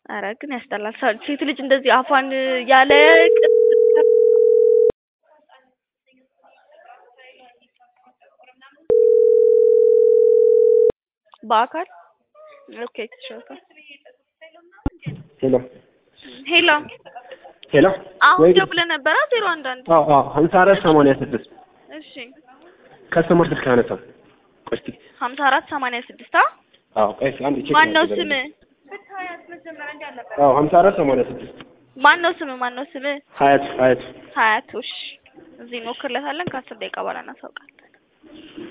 ኧረ ግን ያስጠላል። ሴት ልጅ እንደዚህ አፏን ያለ በአካል ኦኬ ተሸውታ ሄሎ ሄሎ ሄሎ አሁን ደውለህ ነበር 011 አዎ 5486 እሺ ከስተመር ስልክ አነሳ ቆስቲ 5486 አዎ ቆይ አንዴ ቼክ ማነው ስም አዎ 5486 ማነው ስም ሀያት ሀያት እሺ እዚህ ሞክርለታለን ከ10 ደቂቃ በኋላ እናሳውቃለን